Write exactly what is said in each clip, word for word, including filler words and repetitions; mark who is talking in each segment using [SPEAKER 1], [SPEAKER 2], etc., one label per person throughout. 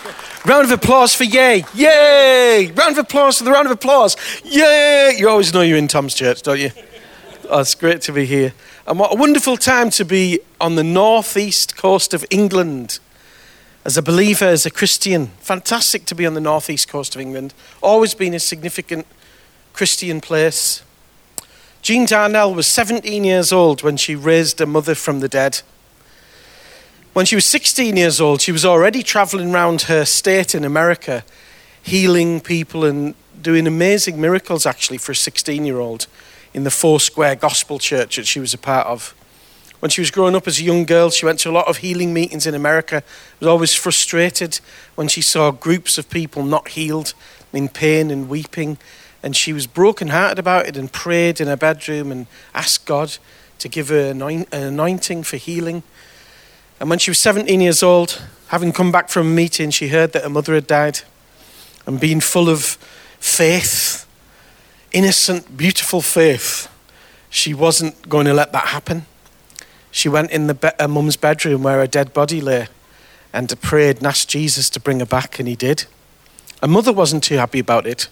[SPEAKER 1] Round of applause for yay. Yay! Round of applause for the round of applause. Yay! You always know you're in Tom's church, don't you? Oh, it's great to be here. And what a wonderful time to be on the northeast coast of England. As a believer, as a Christian, fantastic to be on the northeast coast of England. Always been a significant Christian place. Jean Darnell was seventeen years old when she raised her mother from the dead. When she was sixteen years old, she was already traveling around her state in America, healing people and doing amazing miracles, actually, for a sixteen-year-old in the Foursquare Gospel Church that she was a part of. When she was growing up as a young girl, she went to a lot of healing meetings in America. Was always frustrated when she saw groups of people not healed, in pain and weeping. And she was brokenhearted about it and prayed in her bedroom and asked God to give her an anointing for healing. And when she was seventeen years old, having come back from a meeting, she heard that her mother had died. And being full of faith, innocent, beautiful faith, she wasn't going to let that happen. She went in the be- her mum's bedroom where her dead body lay and prayed and asked Jesus to bring her back, and he did. Her mother wasn't too happy about it.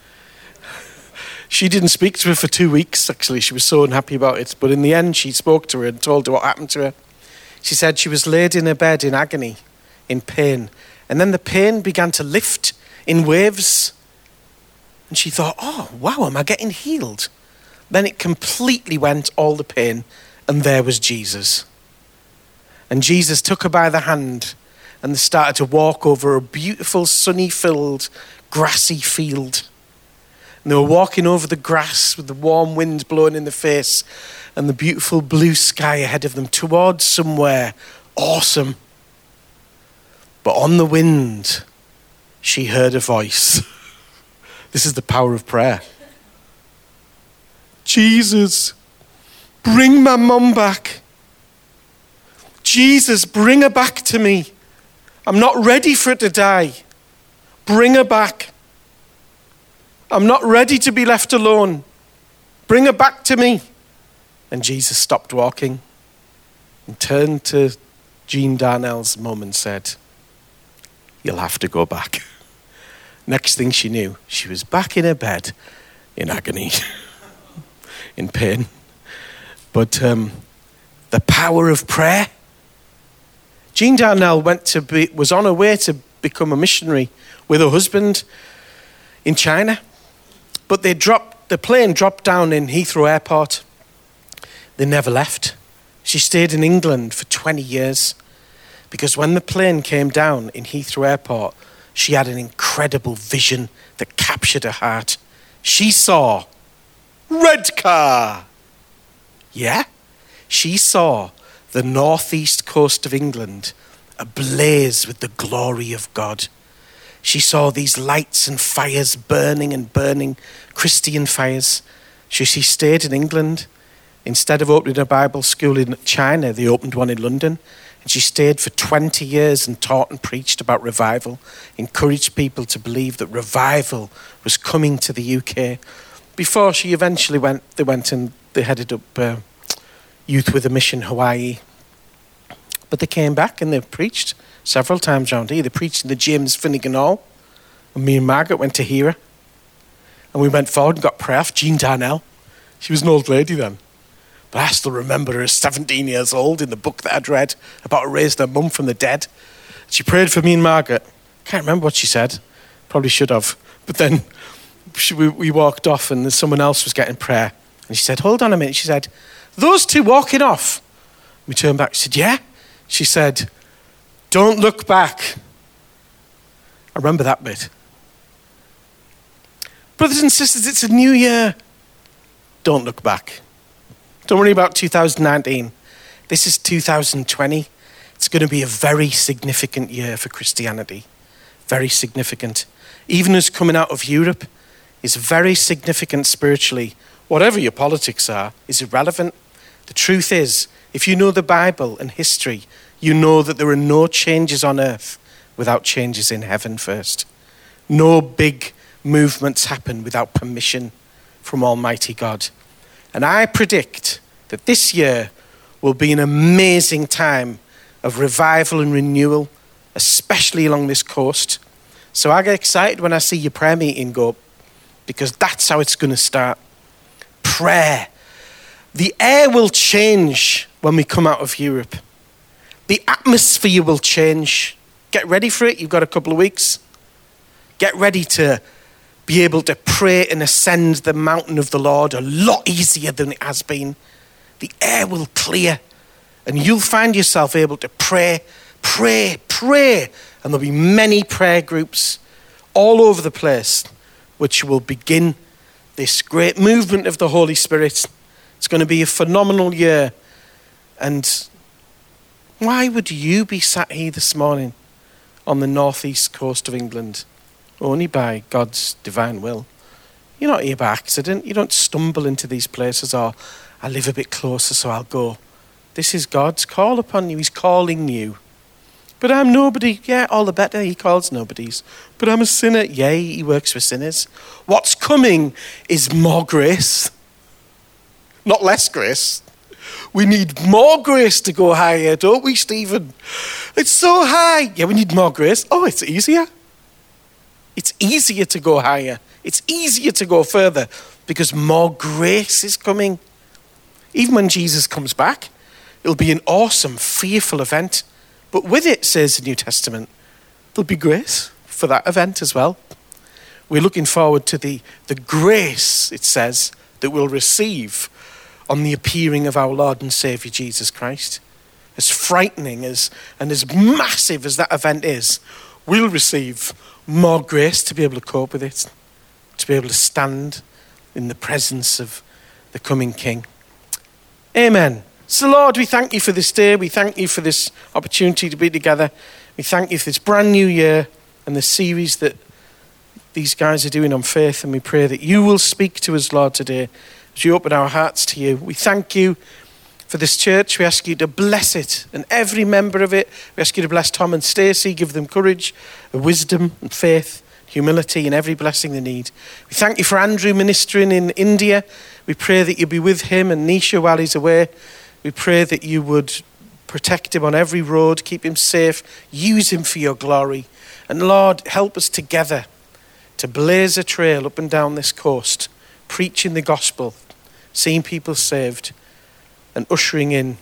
[SPEAKER 1] She didn't speak to her for two weeks, actually. She was so unhappy about it. But in the end, she spoke to her and told her what happened to her. She said she was laid in her bed in agony, in pain. And then the pain began to lift in waves. And she thought, oh, wow, am I getting healed? Then it completely went, all the pain, and there was Jesus. And Jesus took her by the hand and they started to walk over a beautiful, sunny-filled, grassy field. And they were walking over the grass with the warm wind blowing in the face and the beautiful blue sky ahead of them towards somewhere awesome. But on the wind, she heard a voice. This is the power of prayer. Jesus, bring my mum back. Jesus, bring her back to me. I'm not ready for her to die. Bring her back. I'm not ready to be left alone. Bring her back to me. And Jesus stopped walking and turned to Jean Darnell's mum and said, you'll have to go back. Next thing she knew, she was back in her bed in agony, in pain. But um, the power of prayer. Jean Darnell went to be, was on her way to become a missionary with her husband in China. But they dropped, the plane dropped down in Heathrow Airport. They never left. She stayed in England for twenty years because when the plane came down in Heathrow Airport, she had an incredible vision that captured her heart. She saw Redcar. Yeah, she saw the northeast coast of England ablaze with the glory of God. She saw these lights and fires burning and burning, Christian fires. So she stayed in England. Instead of opening a Bible school in China, they opened one in London. And she stayed for twenty years and taught and preached about revival, encouraged people to believe that revival was coming to the U K. Before she eventually went, they went and they headed up uh, Youth with a Mission Hawaii. But they came back and they preached several times around here. They preached in the James Finnegan Hall. And me and Margaret went to hear her. And we went forward and got prayer for Jean Darnell. She was an old lady then. But I still remember her as seventeen years old in the book that I'd read about her raising her mum from the dead. She prayed for me and Margaret. Can't remember what she said. Probably should have. But then she, we, we walked off and someone else was getting prayer. And she said, hold on a minute. She said, those two walking off. We turned back. She said, yeah. She said, don't look back. I remember that bit. Brothers and sisters, it's a new year. Don't look back. Don't worry about two thousand nineteen. This is two thousand twenty. It's going to be a very significant year for Christianity. Very significant. Even us coming out of Europe is very significant spiritually. Whatever your politics are is irrelevant. The truth is, if you know the Bible and history, you know that there are no changes on earth without changes in heaven first. No big movements happen without permission from Almighty God. And I predict that this year will be an amazing time of revival and renewal especially along this coast. So I get excited when I see your prayer meeting go up, because that's how it's going to start. Prayer. The air will change when we come out of Europe. The atmosphere will change. Get ready for it. You've got a couple of weeks. Get ready to be able to pray and ascend the mountain of the Lord a lot easier than it has been. The air will clear and you'll find yourself able to pray, pray, pray. And there'll be many prayer groups all over the place which will begin this great movement of the Holy Spirit. It's going to be a phenomenal year. And why would you be sat here this morning on the northeast coast of England? Only by God's divine will. You're not here by accident. You don't stumble into these places, or I live a bit closer so I'll go. This is God's call upon you. He's calling you. But I'm nobody. Yeah, all the better. He calls nobodies. But I'm a sinner. Yeah, he works for sinners. What's coming is more grace. Not less grace. We need more grace to go higher, don't we, Stephen? It's so high. Yeah, we need more grace. Oh, it's easier. It's easier to go higher. It's easier to go further because more grace is coming. Even when Jesus comes back, it'll be an awesome, fearful event. But with it, says the New Testament, there'll be grace for that event as well. We're looking forward to the, the grace, it says, that we'll receive on the appearing of our Lord and Saviour Jesus Christ. As frightening as and as massive as that event is, we'll receive more grace to be able to cope with it, to be able to stand in the presence of the coming King. Amen. So Lord, we thank you for this day. We thank you for this opportunity to be together. We thank you for this brand new year and the series that these guys are doing on faith. And we pray that you will speak to us, Lord, today as you open our hearts to you. We thank you for this church. We ask you to bless it and every member of it. We ask you to bless Tom and Stacey, give them courage, wisdom and faith, humility and every blessing they need. We thank you for Andrew ministering in India. We pray that you'll be with him and Nisha while he's away. We pray that you would protect him on every road, keep him safe, use him for your glory. And Lord, help us together to blaze a trail up and down this coast, preaching the gospel, seeing people saved, and ushering in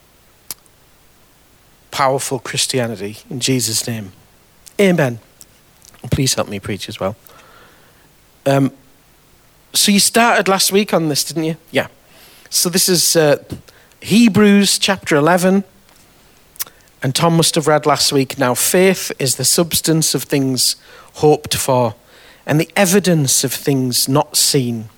[SPEAKER 1] powerful Christianity in Jesus' name. Amen. And please help me preach as well. Um, so you started last week on this, didn't you? Yeah. So this is uh, Hebrews chapter eleven. And Tom must have read last week, now faith is the substance of things hoped for and the evidence of things not seen.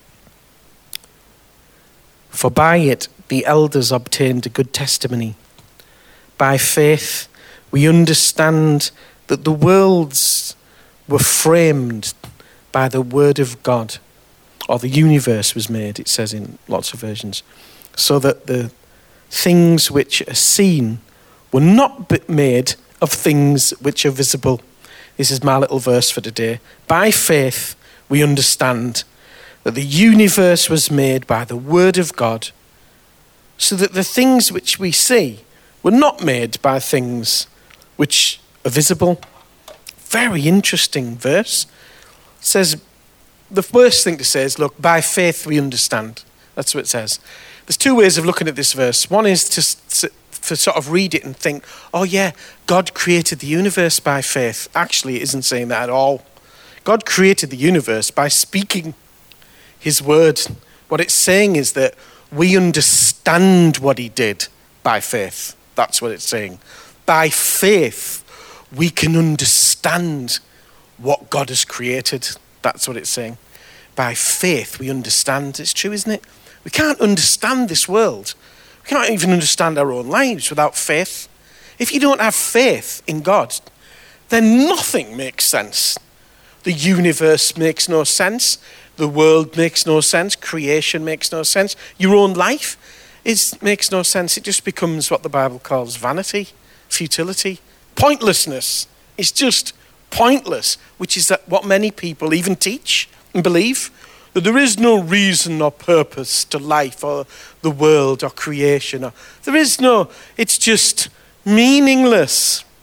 [SPEAKER 1] For by it the elders obtained a good testimony. By faith we understand that the worlds were framed by the word of God, or the universe was made, it says in lots of versions, so that the things which are seen were not made of things which are visible. This is my little verse for today. By faith we understand that the universe was made by the word of God, so that the things which we see were not made by things which are visible. Very interesting verse. It says, the first thing to say is, look, by faith we understand. That's what it says. There's two ways of looking at this verse. One is to, to sort of read it and think, oh yeah, God created the universe by faith. Actually, it isn't saying that at all. God created the universe by speaking his word. What it's saying is that we understand what he did by faith. That's what it's saying. By faith, we can understand what God has created. That's what it's saying. By faith, we understand. It's true, isn't it? We can't understand this world. We can't even understand our own lives without faith. If you don't have faith in God, then nothing makes sense. The universe makes no sense. The world makes no sense. Creation makes no sense. Your own life is makes no sense. It just becomes what the Bible calls vanity, futility, pointlessness. It's just pointless, which is that what many people even teach and believe, that there is no reason or purpose to life or the world or creation. Or, there is no, it's just meaningless.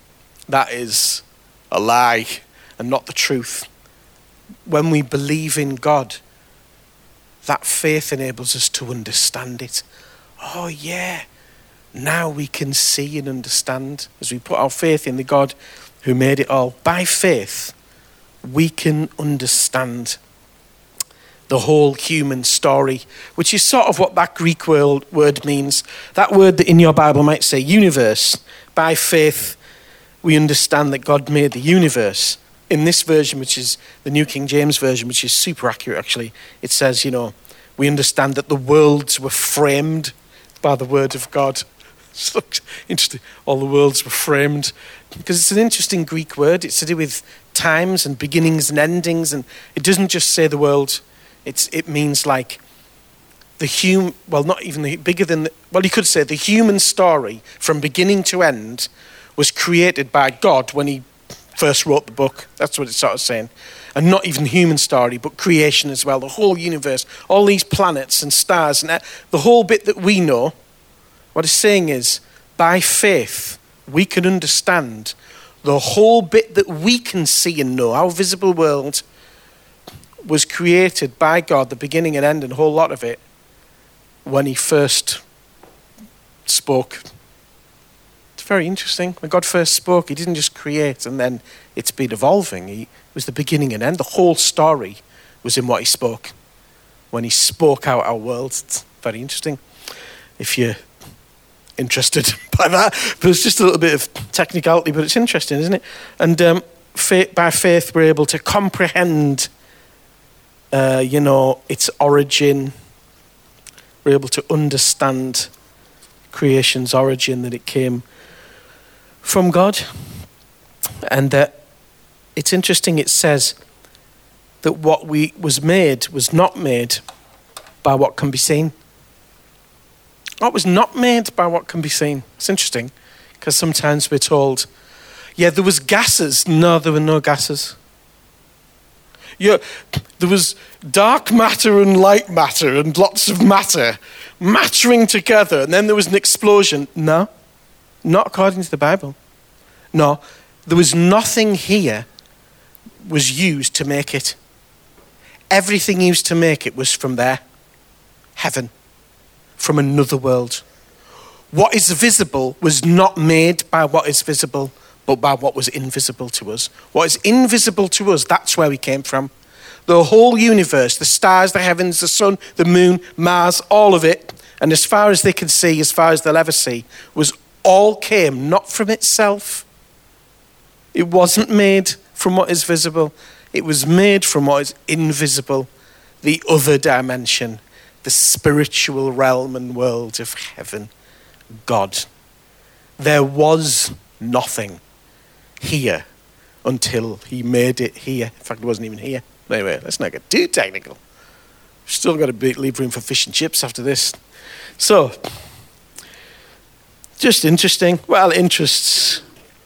[SPEAKER 1] That is a lie and not the truth. When we believe in God, that faith enables us to understand it. Oh yeah, now we can see and understand as we put our faith in the God who made it all. By faith, we can understand the whole human story, which is sort of what that Greek word, word means. That word that in your Bible might say universe. By faith, we understand that God made the universe. In this version, which is the New King James Version, which is super accurate actually, it says, you know, we understand that the worlds were framed by the word of God. So interesting. All the worlds were framed. Because it's an interesting Greek word. It's to do with times and beginnings and endings. And it doesn't just say the world. It's, it means like the human, well, not even the bigger than, the, well, you could say the human story from beginning to end was created by God when he first wrote the book. That's what it's sort of saying. And not even the human story, but creation as well. The whole universe, all these planets and stars, and the whole bit that we know. What it's saying is, by faith, we can understand the whole bit that we can see and know. Our visible world was created by God, the beginning and end, and a whole lot of it, when he first spoke. It's very interesting. When God first spoke, he didn't just create and then it's been evolving. He, it was the beginning and end. The whole story was in what he spoke. When he spoke out our world. It's very interesting. If you're interested by that. But it's just a little bit of technicality, but it's interesting, isn't it? And um, faith, by faith, we're able to comprehend Uh, you know, its origin. We're able to understand creation's origin, that it came from God. And that it's interesting, it says that what we was made was not made by what can be seen. What was not made by what can be seen. It's interesting, because sometimes we're told, yeah, there was gases. No, there were no gases. Yeah, there was dark matter and light matter and lots of matter mattering together, and then there was an explosion. No, not according to the Bible. No, there was nothing here was used to make it. Everything used to make it was from there, heaven, from another world. What is visible was not made by what is visible, but by what was invisible to us. What is invisible to us, that's where we came from. The whole universe, the stars, the heavens, the sun, the moon, Mars, all of it, and as far as they can see, as far as they'll ever see, was all came not from itself. It wasn't made from what is visible. It was made from what is invisible, the other dimension, the spiritual realm and world of heaven, God. There was nothing here until he made it here. In fact, it wasn't even here. Anyway, let's not get too technical. We've still got to leave room for fish and chips after this. So, just interesting. Well, interests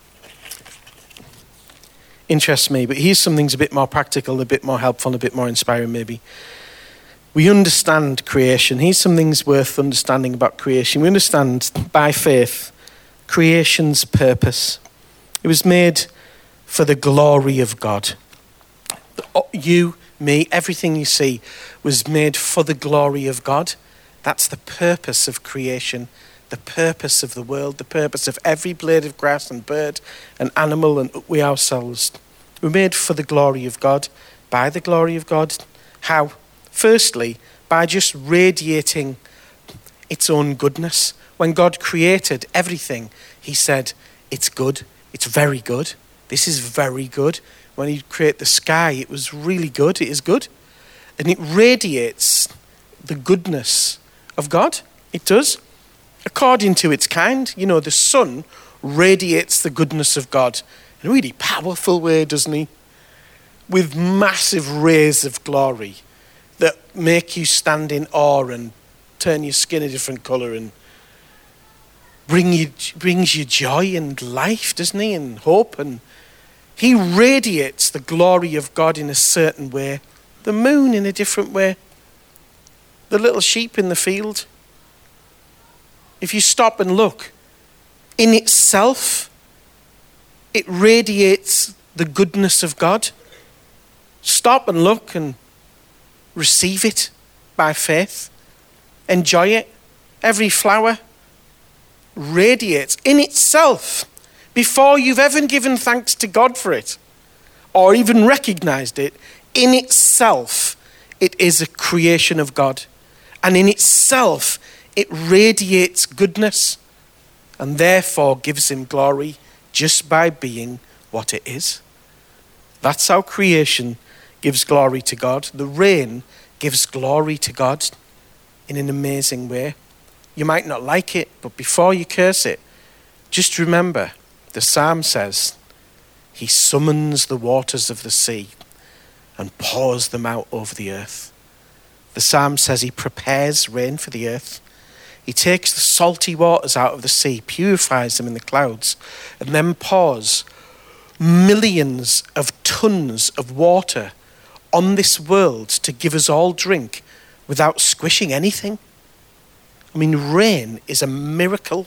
[SPEAKER 1] interests me, but here's some things a bit more practical, a bit more helpful, a bit more inspiring maybe. We understand creation. Here's some things worth understanding about creation. We understand by faith creation's purpose. It was made for the glory of God. You, me, everything you see was made for the glory of God. That's the purpose of creation, the purpose of the world, the purpose of every blade of grass and bird and animal and we ourselves. We're made for the glory of God, by the glory of God. How? Firstly, by just radiating its own goodness. When God created everything, he said, it's good, it's very good. This is very good. When he created the sky, it was really good. It is good. And it radiates the goodness of God. It does. According to its kind. You know, the sun radiates the goodness of God in a really powerful way, doesn't he? With massive rays of glory that make you stand in awe and turn your skin a different colour and bring you, brings you joy and life, doesn't he? And hope. And he radiates the glory of God in a certain way. The moon in a different way. The little sheep in the field. If you stop and look, in itself, It radiates the goodness of God. Stop and look and receive it by faith. Enjoy it. Every flower radiates in itself before you've ever given thanks to God for it or even recognized it. In itself, it is a creation of God. And in itself, it radiates goodness and therefore gives him glory just by being what it is. That's how creation gives glory to God. The rain gives glory to God in an amazing way. You might not like it, but before you curse it, just remember, the psalm says, he summons the waters of the sea and pours them out over the earth. The psalm says he prepares rain for the earth. He takes the salty waters out of the sea, purifies them in the clouds, and then pours millions of tons of water on this world to give us all drink without squishing anything. I mean, rain is a miracle.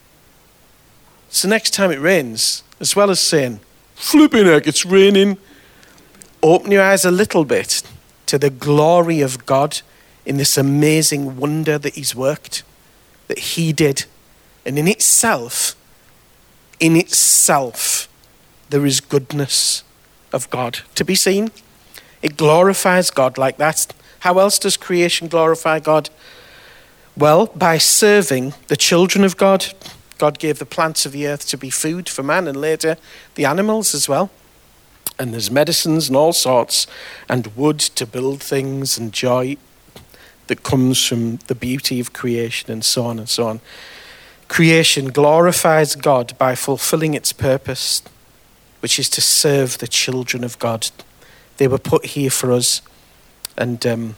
[SPEAKER 1] So next time it rains, as well as saying, flipping heck, it's raining, open your eyes a little bit to the glory of God in this amazing wonder that he's worked, that he did. And in itself, in itself, there is goodness of God to be seen. It glorifies God like that. How else does creation glorify God? Well, by serving the children of God. God gave the plants of the earth to be food for man and later the animals as well. And there's medicines and all sorts and wood to build things and joy that comes from the beauty of creation and so on and so on. Creation glorifies God by fulfilling its purpose, which is to serve the children of God. They were put here for us. And, um,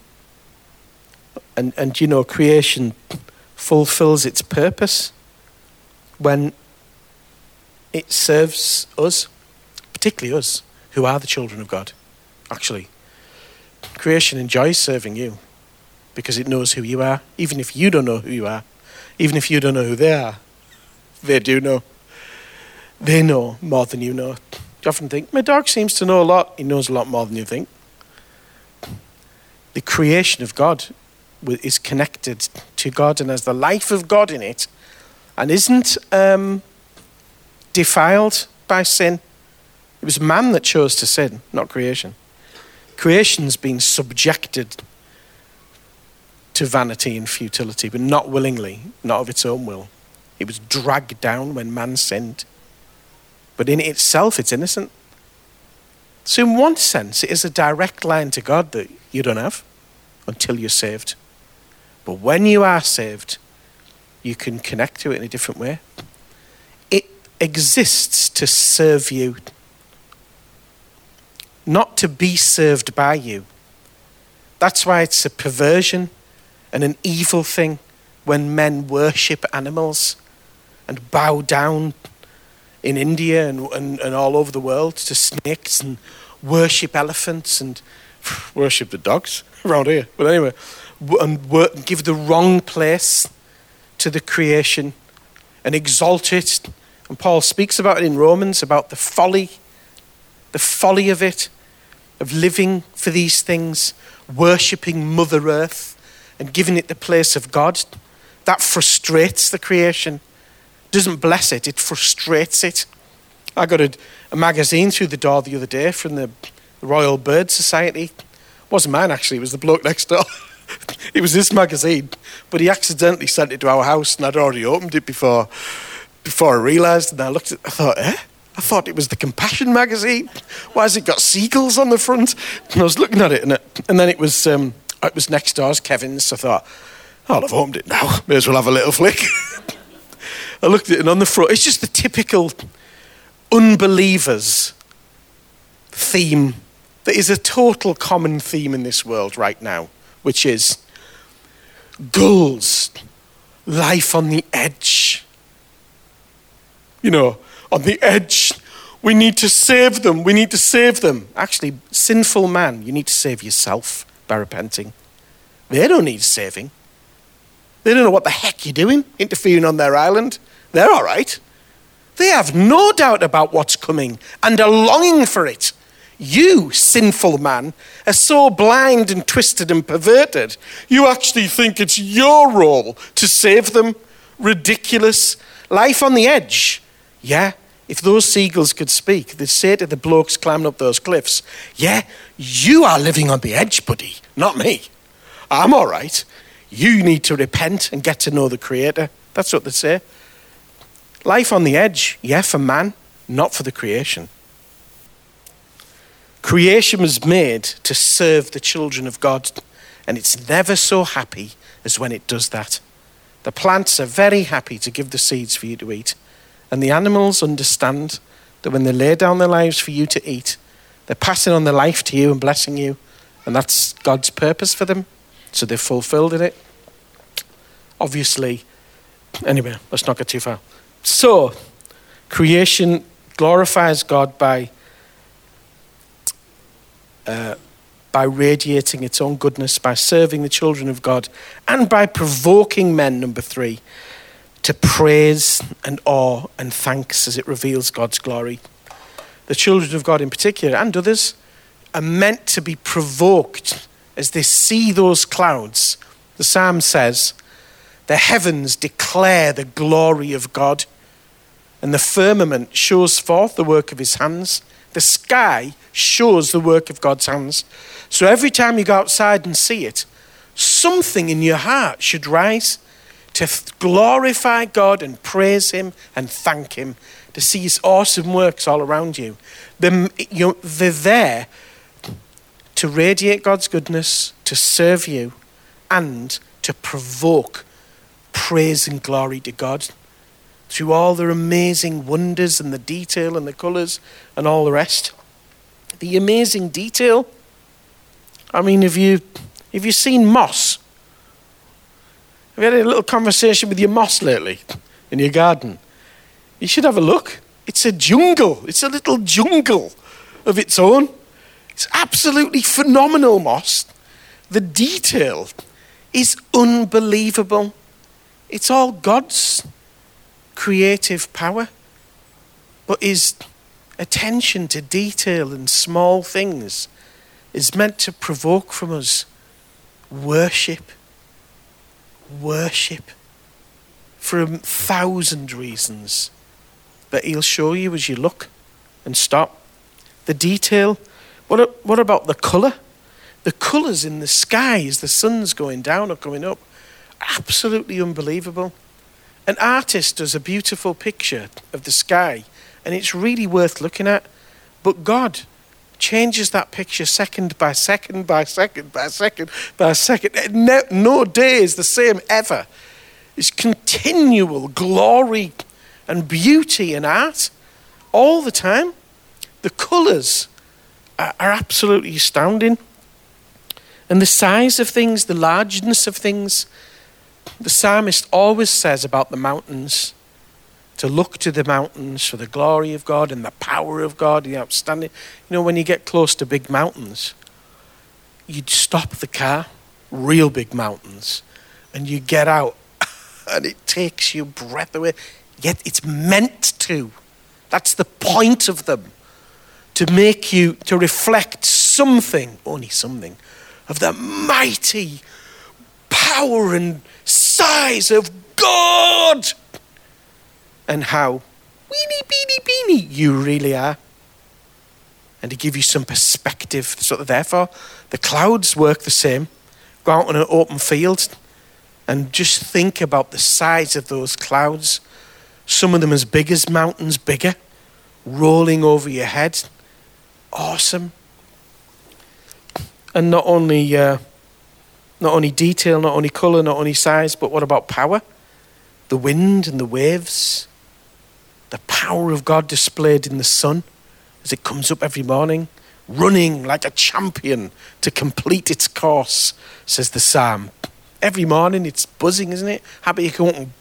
[SPEAKER 1] and, and you know, creation fulfills its purpose when it serves us, particularly us, who are the children of God. Actually, creation enjoys serving you because it knows who you are, even if you don't know who you are, even if you don't know who they are. They do know. They know more than you know. You often think, my dog seems to know a lot. He knows a lot more than you think. The creation of God is connected to God and has the life of God in it and isn't um, defiled by sin. It was man that chose to sin, not creation. Creation's been subjected to vanity and futility, but not willingly, not of its own will. It was dragged down when man sinned. But in itself, it's innocent. So in one sense, it is a direct line to God that you don't have until you're saved. But when you are saved, you can connect to it in a different way. It exists to serve you, not to be served by you. That's why it's a perversion and an evil thing when men worship animals and bow down in India and, and, and all over the world to snakes and worship elephants and worship the dogs around here. But anyway, and work, give the wrong place to the creation and exalt it. And Paul speaks about it in Romans, about the folly, the folly of it, of living for these things, worshipping Mother Earth and giving it the place of God. That frustrates the creation. Doesn't bless it, it frustrates it. I got a, a magazine through the door the other day from the Royal Bird Society. It wasn't mine actually, it was the bloke next door. It was this magazine, but he accidentally sent it to our house and I'd already opened it before before I realised, and I looked at it, I thought, eh? I thought it was the Compassion magazine. Why has it got seagulls on the front? And I was looking at it and, it, and then it was um, it was next door's, Kevin's, so I thought, oh, I've opened it now, may as well have a little flick. I looked at it and on the front, it's just the typical unbelievers theme that is a total common theme in this world right now, which is gulls, life on the edge. You know, on the edge, we need to save them, we need to save them. Actually, sinful man, you need to save yourself by repenting. They don't need saving. They don't know what the heck you're doing, interfering on their island. They're all right. They have no doubt about what's coming and are longing for it. You, sinful man, are so blind and twisted and perverted, you actually think it's your role to save them. Ridiculous. Life on the edge. Yeah, if those seagulls could speak, they'd say to the blokes climbing up those cliffs, yeah, you are living on the edge, buddy, not me. I'm all right. You need to repent and get to know the Creator. That's what they say. Life on the edge, yeah, for man, not for the creation. Creation was made to serve the children of God, and it's never so happy as when it does that. The plants are very happy to give the seeds for you to eat, and the animals understand that when they lay down their lives for you to eat, they're passing on their life to you and blessing you, and that's God's purpose for them, so they've fulfilled in it. Obviously, anyway, let's not get too far. So, creation glorifies God by uh, by radiating its own goodness, by serving the children of God, and by provoking men, number three, to praise and awe and thanks as it reveals God's glory. The children of God in particular, and others, are meant to be provoked as they see those clouds. The psalm says, the heavens declare the glory of God, and the firmament shows forth the work of his hands. The sky shows the work of God's hands. So every time you go outside and see it, something in your heart should rise to glorify God and praise him and thank him, to see his awesome works all around you. They're, you're, they're there to radiate God's goodness, to serve you, and to provoke praise and glory to God through all their amazing wonders and the detail and the colours and all the rest. The amazing detail. I mean, have you, have you seen moss? Have you had a little conversation with your moss lately in your garden? You should have a look. It's a jungle. It's a little jungle of its own. It's absolutely phenomenal moss. The detail is unbelievable. It's all God's creative power, but his attention to detail and small things is meant to provoke from us worship. Worship for a thousand reasons that he'll show you as you look and stop. The detail. What, what about the colour? The colours in the sky as the sun's going down or coming up. Absolutely unbelievable. An artist does a beautiful picture of the sky and it's really worth looking at. But God changes that picture second by second by second by second by second. No, no day is the same ever. It's continual glory and beauty in art all the time. The colours are, are absolutely astounding. And the size of things, the largeness of things. The psalmist always says about the mountains, to look to the mountains for the glory of God and the power of God, the outstanding. You know, when you get close to big mountains, you'd stop the car, real big mountains, and you get out and it takes your breath away. Yet it's meant to. That's the point of them. To make you, to reflect something, only something, of the mighty power and size of God. And how weeny, beeny, beeny you really are. And to give you some perspective. That's what they're there for. The clouds work the same. Go out on an open field and just think about the size of those clouds. Some of them as big as mountains, bigger, rolling over your head. Awesome. And not only uh, not only detail, not only colour, not only size, but what about power? The wind and the waves. The power of God displayed in the sun as it comes up every morning, running like a champion to complete its course, says the psalm. Every morning it's buzzing, isn't it? Happy you can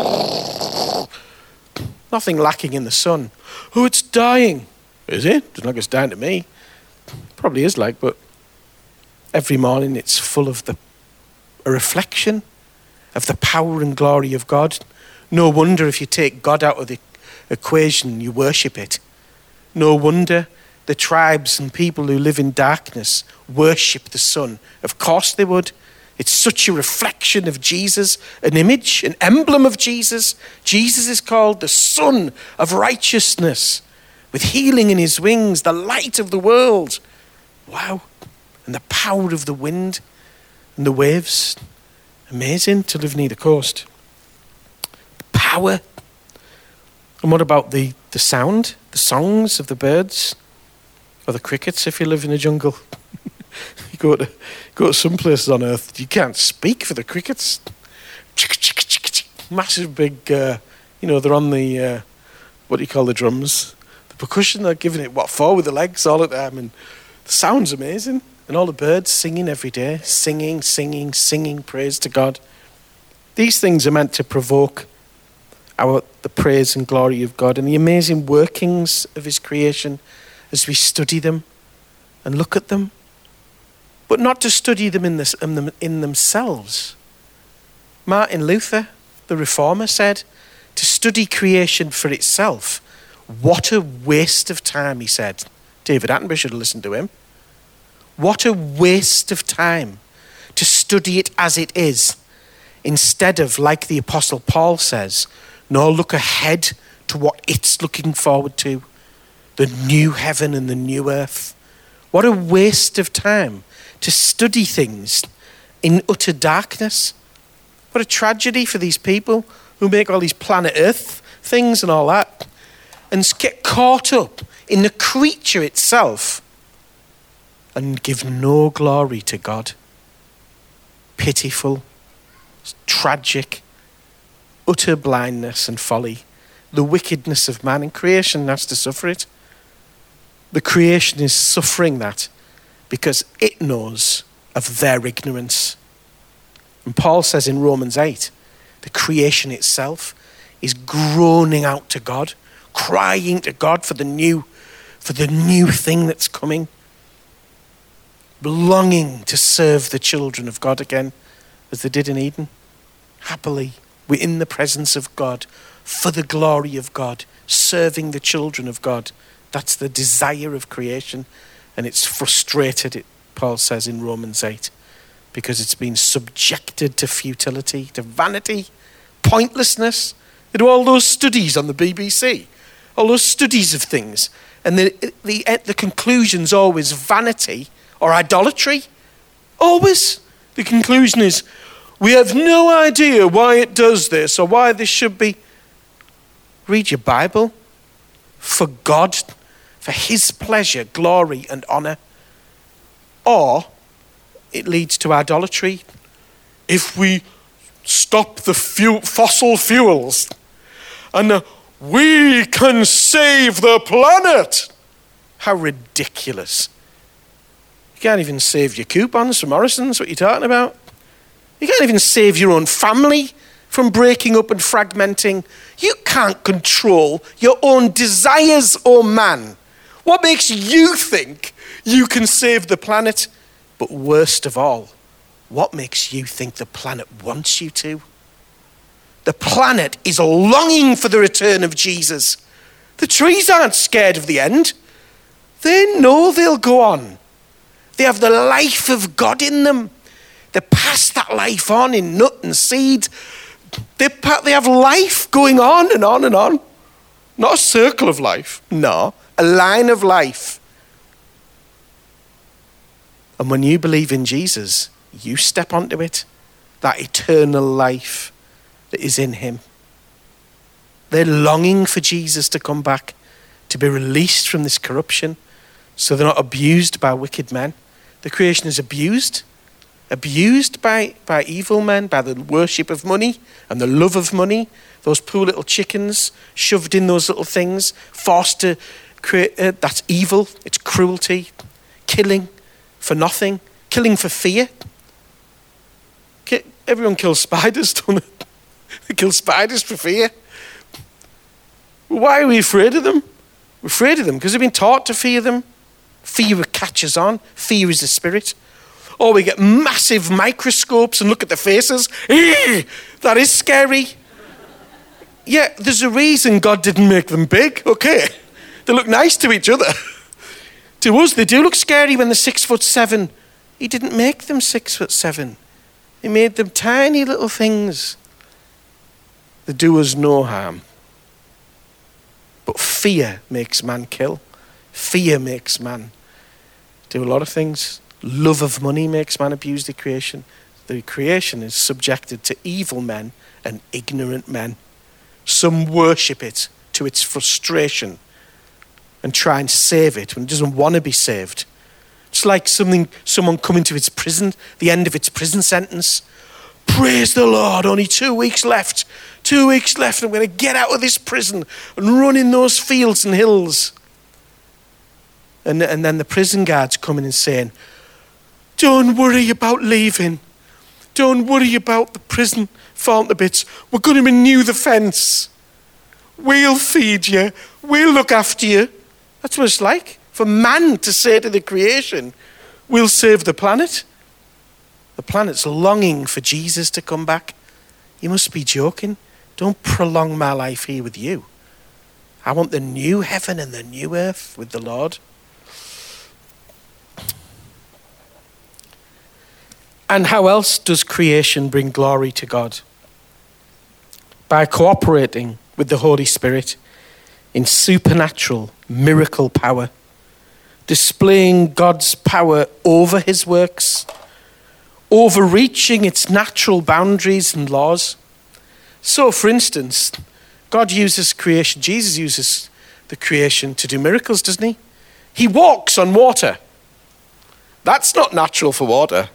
[SPEAKER 1] nothing lacking in the sun. Oh, it's dying. Is it? Doesn't look like it's dying to me. Probably is like, but every morning it's full of the a reflection of the power and glory of God. No wonder if you take God out of the equation, you worship it. No wonder the tribes and people who live in darkness worship the sun. Of course they would. It's such a reflection of Jesus, an image, an emblem of Jesus. Jesus is called the Son of Righteousness, with healing in his wings, the light of the world. Wow. And the power of the wind and the waves. Amazing to live near the coast. Power. And what about the, the sound, the songs of the birds? Or the crickets if you live in a jungle? You go to, go to some places on earth, you can't speak for the crickets. Massive big, uh, you know, they're on the, uh, what do you call the drums? The percussion, they're giving it, what for, with the legs all the time. And the sound's amazing. And all the birds singing every day, singing, singing, singing praise to God. These things are meant to provoke our the praise and glory of God and the amazing workings of his creation as we study them and look at them. But not to study them in, this, in, them in themselves. Martin Luther, the reformer, said, to study creation for itself, what a waste of time, he said. David Attenborough should have listened to him. What a waste of time to study it as it is, instead of, like the Apostle Paul says, no, look ahead to what it's looking forward to, the new heaven and the new earth. What a waste of time to study things in utter darkness. What a tragedy for these people who make all these planet Earth things and all that and get caught up in the creature itself and give no glory to God. Pitiful, tragic, utter blindness and folly. The wickedness of man, and creation has to suffer it. The creation is suffering that because it knows of their ignorance. And Paul says in Romans eight, the creation itself is groaning out to God, crying to God for the new, for the new thing that's coming, longing to serve the children of God again, as they did in Eden. Happily, we're in the presence of God, for the glory of God, serving the children of God. That's the desire of creation. And it's frustrated, it, Paul says in Romans eight, because it's been subjected to futility, to vanity, pointlessness. They do all those studies on the B B C, all those studies of things. And the, the, the conclusion's always vanity or idolatry. Always. The conclusion is, we have no idea why it does this or why this should be. Read your Bible. For God, for his pleasure, glory and honor. Or it leads to idolatry. If we stop the fu- fossil fuels and uh, we can save the planet. How ridiculous. You can't even save your coupons from Morrison's, what are you talking about? You can't even save your own family from breaking up and fragmenting. You can't control your own desires, oh man. What makes you think you can save the planet? But worst of all, what makes you think the planet wants you to? The planet is longing for the return of Jesus. The trees aren't scared of the end. They know they'll go on. They have the life of God in them. They pass that life on in nut and seed. They, they have life going on and on and on. Not a circle of life. No, a line of life. And when you believe in Jesus, you step onto it. That eternal life that is in him. They're longing for Jesus to come back, to be released from this corruption, so they're not abused by wicked men. The creation is abused. Abused by, by evil men, by the worship of money and the love of money. Those poor little chickens shoved in those little things, forced to create, uh, that's evil. It's cruelty, killing for nothing, killing for fear. Everyone kills spiders, don't they? They kill spiders for fear. Why are we afraid of them? We're afraid of them because we've been taught to fear them. Fear catches on. Fear is the spirit. Or we get massive microscopes and look at the faces. Eee! That is scary. yeah, there's a reason God didn't make them big, okay? They look nice to each other. To us, they do look scary when they're six foot seven. He didn't make them six foot seven. He made them tiny little things that do us no harm. But fear makes man kill. Fear makes man do a lot of things. Love of money makes man abuse the creation. The creation is subjected to evil men and ignorant men. Some worship it to its frustration and try and save it when it doesn't want to be saved. It's like something, someone coming to its prison, the end of its prison sentence. Praise the Lord, only two weeks left. Two weeks left, I'm going to get out of this prison and run in those fields and hills. And, and then the prison guards coming and saying, don't worry about leaving. Don't worry about the prison falling to bits. We're going to renew the fence. We'll feed you. We'll look after you. That's what it's like. For man to say to the creation, we'll save the planet. The planet's longing for Jesus to come back. You must be joking. Don't prolong my life here with you. I want the new heaven and the new earth with the Lord. And how else does creation bring glory to God? By cooperating with the Holy Spirit in supernatural miracle power, displaying God's power over his works, overreaching its natural boundaries and laws. So, for instance, God uses creation, Jesus uses the creation to do miracles, doesn't he? He walks on water. That's not natural for water.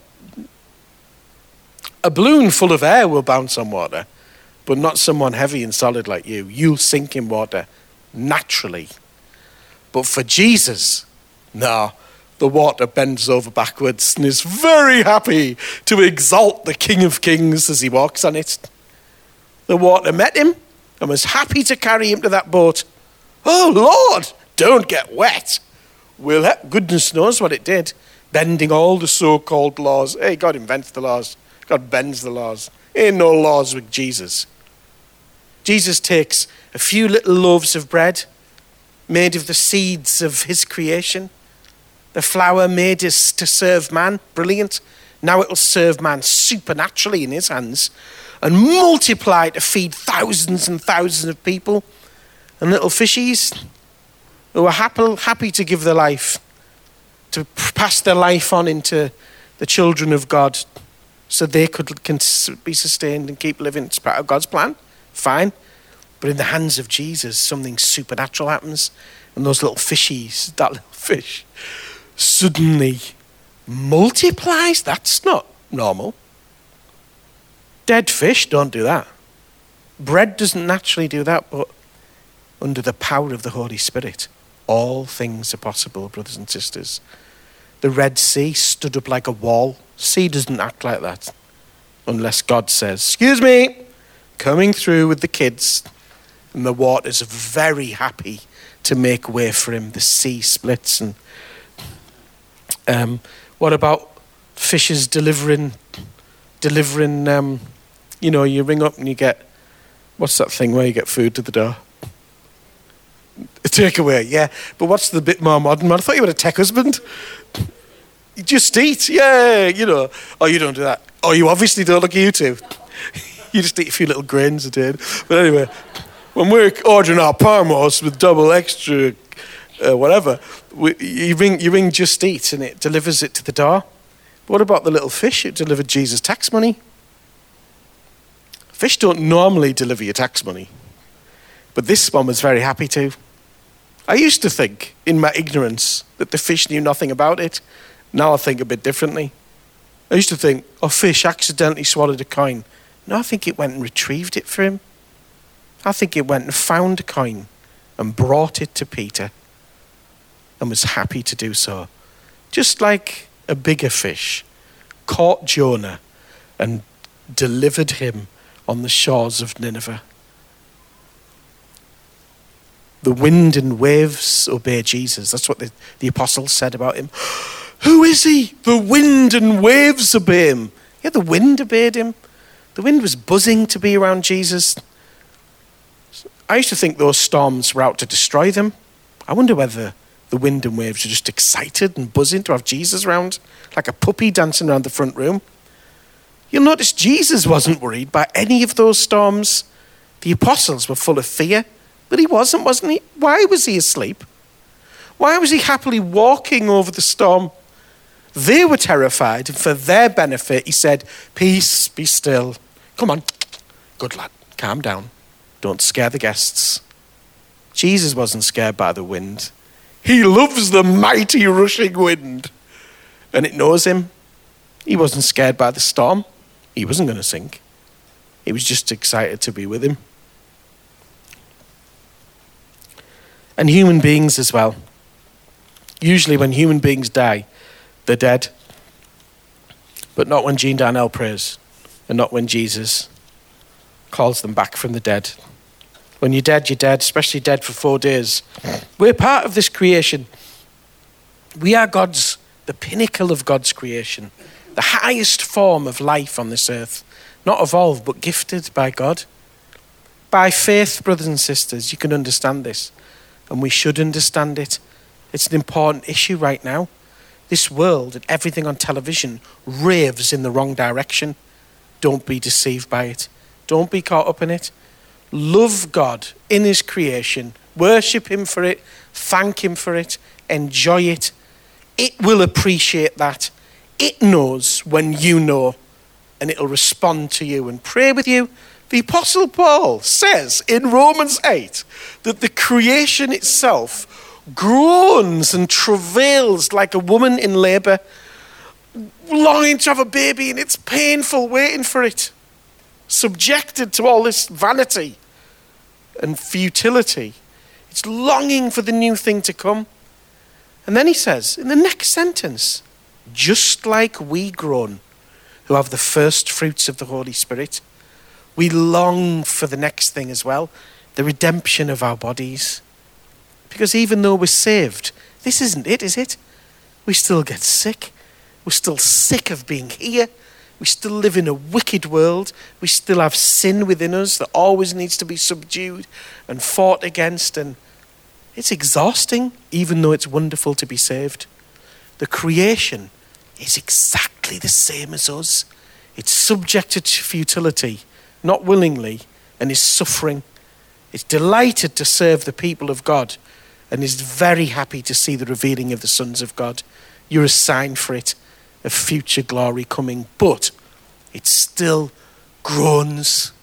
[SPEAKER 1] A balloon full of air will bounce on water, but not someone heavy and solid like you. You'll sink in water naturally. But for Jesus, no, the water bends over backwards and is very happy to exalt the King of Kings as he walks on it. The water met him and was happy to carry him to that boat. Oh, Lord, don't get wet. Well, goodness knows what it did, bending all the so-called laws. Hey, God invents the laws. God bends the laws. Ain't no laws with Jesus. Jesus takes a few little loaves of bread made of the seeds of his creation. The flour made is to serve man. Brilliant. Now it will serve man supernaturally in his hands and multiply to feed thousands and thousands of people. And little fishies who are happy, happy to give their life, to pass their life on into the children of God, so they could can be sustained and keep living. It's part of God's plan. Fine. But in the hands of Jesus, something supernatural happens. And those little fishies, that little fish, suddenly multiplies. That's not normal. Dead fish don't do that. Bread doesn't naturally do that, but under the power of the Holy Spirit, all things are possible, brothers and sisters. The Red Sea stood up like a wall. Sea doesn't act like that unless God says, excuse me, coming through with the kids. And the water's very happy to make way for him. The sea splits. And um, what about fishes delivering, delivering, um, you know, you ring up and you get, what's that thing where you get food to the door? A takeaway, yeah. But what's the bit more modern one? I thought you were a tech husband. You just eat, yeah, you know. Oh, you don't do that. Oh, you obviously don't. Look at you two. You just eat a few little grains a day. But anyway, when we're ordering our parmos with double extra, uh, whatever, we, you ring, you ring Just Eat and it delivers it to the door. But what about the little fish? It delivered Jesus' tax money. Fish don't normally deliver your tax money, but this one was very happy to. I used to think, in my ignorance, that the fish knew nothing about it. Now I think a bit differently. I used to think, oh, fish accidentally swallowed a coin. No, I think it went and retrieved it for him. I think it went and found a coin and brought it to Peter and was happy to do so. Just like a bigger fish caught Jonah and delivered him on the shores of Nineveh. The wind and waves obey Jesus. That's what the, the apostles said about him. Who is he? The wind and waves obey him. Yeah, the wind obeyed him. The wind was buzzing to be around Jesus. I used to think those storms were out to destroy them. I wonder whether the wind and waves are just excited and buzzing to have Jesus around, like a puppy dancing around the front room. You'll notice Jesus wasn't worried by any of those storms. The apostles were full of fear, but he wasn't, wasn't he? Why was he asleep? Why was he happily walking over the storm? They were terrified, and for their benefit, he said, "Peace, be still. Come on, good lad, calm down. Don't scare the guests." Jesus wasn't scared by the wind. He loves the mighty rushing wind, and it knows him. He wasn't scared by the storm. He wasn't going to sink. He was just excited to be with him. And human beings as well. Usually when human beings die, they're dead. But not when Jean Darnell prays, and not when Jesus calls them back from the dead. When you're dead, you're dead, especially dead for four days. We're part of this creation. We are God's, the pinnacle of God's creation, the highest form of life on this earth. Not evolved, but gifted by God. By faith, brothers and sisters, you can understand this. And we should understand it. It's an important issue right now. This world and everything on television raves in the wrong direction. Don't be deceived by it. Don't be caught up in it. Love God in his creation. Worship him for it. Thank him for it. Enjoy it. It will appreciate that. It knows when you know, and it'll respond to you and pray with you. The Apostle Paul says in Romans eight that the creation itself groans and travails like a woman in labor, longing to have a baby, and it's painful waiting for it, subjected to all this vanity and futility. It's longing for the new thing to come. And then he says in the next sentence, just like we groan who have the first fruits of the Holy Spirit, we long for the next thing as well, the redemption of our bodies. Because even though we're saved, this isn't it, is it? We still get sick. We're still sick of being here. We still live in a wicked world. We still have sin within us that always needs to be subdued and fought against. And it's exhausting, even though it's wonderful to be saved. The creation is exactly the same as us. It's subjected to futility, not willingly, and is suffering. It's delighted to serve the people of God and is very happy to see the revealing of the sons of God. You're a sign for it, of future glory coming, but it still groans.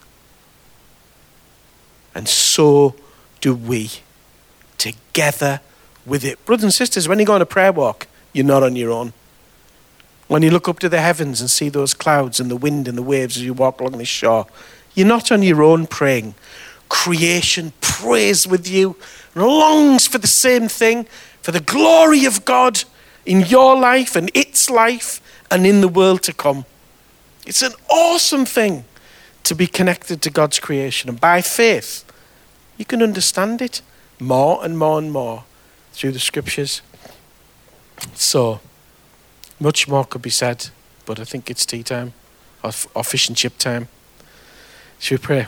[SPEAKER 1] And so do we, together with it. Brothers and sisters, when you go on a prayer walk, you're not on your own. When you look up to the heavens and see those clouds and the wind and the waves as you walk along the shore, you're not on your own praying. Creation prays with you and longs for the same thing, for the glory of God in your life and its life and in the world to come. It's an awesome thing to be connected to God's creation. And by faith, you can understand it more and more and more through the scriptures. So, much more could be said, but I think it's tea time or, or fish and chip time. Should we pray?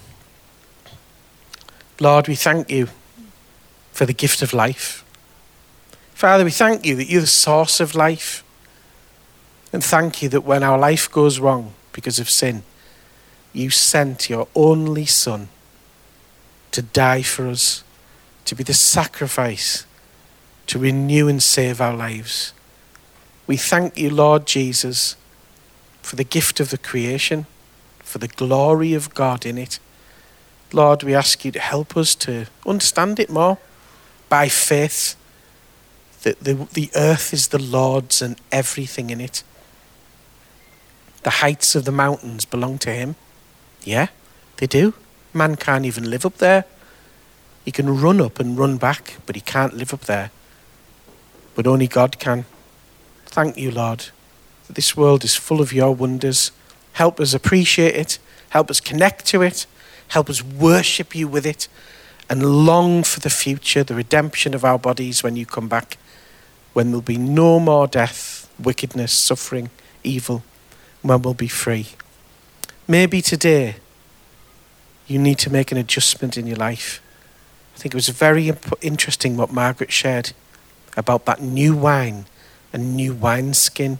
[SPEAKER 1] Lord, we thank you for the gift of life. Father, we thank you that you're the source of life. And thank you that when our life goes wrong because of sin, you sent your only Son to die for us, to be the sacrifice, to renew and save our lives. We thank you, Lord Jesus, for the gift of the creation, for the glory of God in it. Lord, we ask you to help us to understand it more by faith, that the, the earth is the Lord's and everything in it. The heights of the mountains belong to him. Yeah, they do. Man can't even live up there. He can run up and run back, but he can't live up there. But only God can. Thank you, Lord, that this world is full of your wonders. Help us appreciate it. Help us connect to it. Help us worship you with it and long for the future, the redemption of our bodies when you come back, when there'll be no more death, wickedness, suffering, evil, when we'll be free. Maybe today you need to make an adjustment in your life. I think it was very imp- interesting what Margaret shared about that new wine and new wineskin.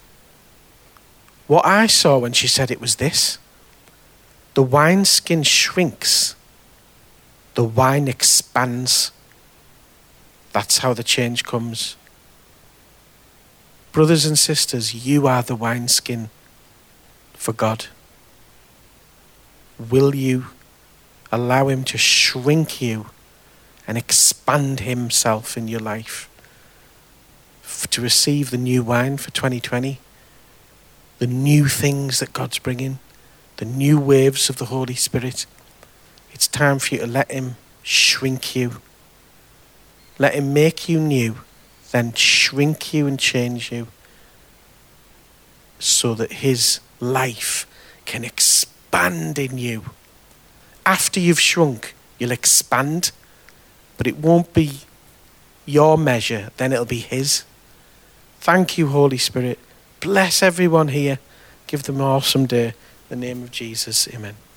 [SPEAKER 1] What I saw when she said it was this: the wineskin shrinks, the wine expands. That's how the change comes. Brothers and sisters, you are the wineskin for God. Will you allow him to shrink you and expand himself in your life f- to receive the new wine for twenty twenty? The new things that God's bringing, the new waves of the Holy Spirit. It's time for you to let him shrink you. Let him make you new, then shrink you and change you so that his life can expand in you. After you've shrunk, you'll expand, but it won't be your measure, then it'll be his. Thank you, Holy Spirit. Bless everyone here. Give them an awesome day. In the name of Jesus, amen.